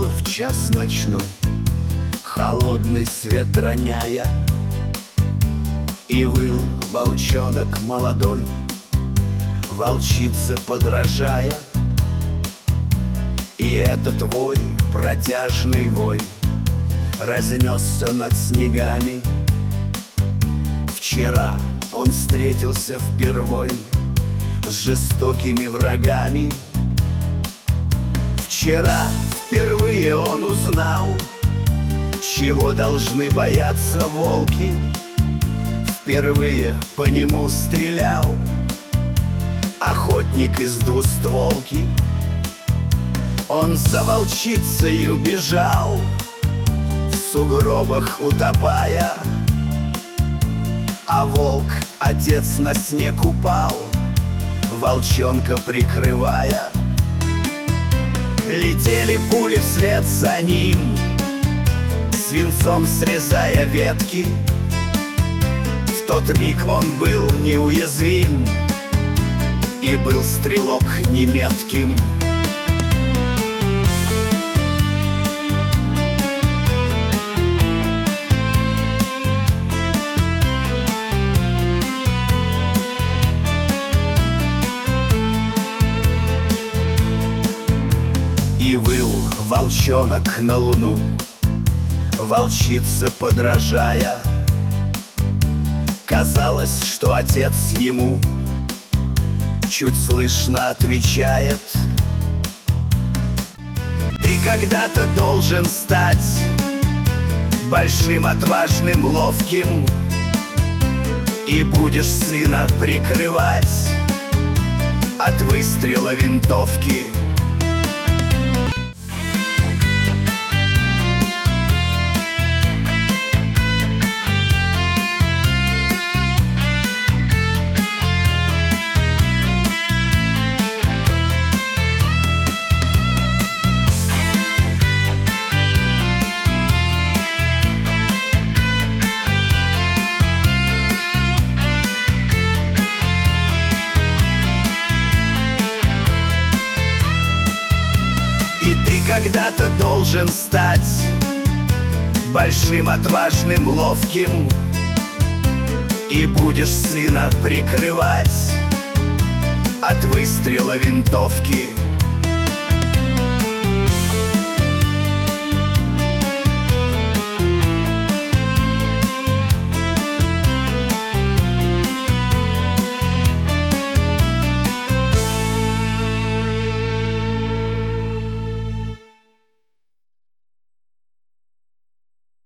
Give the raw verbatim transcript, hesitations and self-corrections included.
было в час ночной, холодный свет роняя, и выл волчонок молодой, волчице подражая. И этот вой, протяжный вой, разнесся над снегами. Вчера он встретился впервой с жестокими врагами. Вчера впервые он узнал, чего должны бояться волки. Впервые по нему стрелял охотник из двустволки. Он за волчицей убежал, в сугробах утопая, а волк, отец, на снег упал, волчонка прикрывая. Летели пули вслед за ним, свинцом срезая ветки. В тот миг он был неуязвим, и был стрелок неметким. И выл волчонок на луну, волчице подражая. Казалось, что отец ему чуть слышно отвечает: ты когда-то должен стать большим, отважным, ловким, и будешь сына прикрывать от выстрела винтовки. И ты когда-то должен стать большим, отважным, ловким, и будешь сына прикрывать от выстрела винтовки.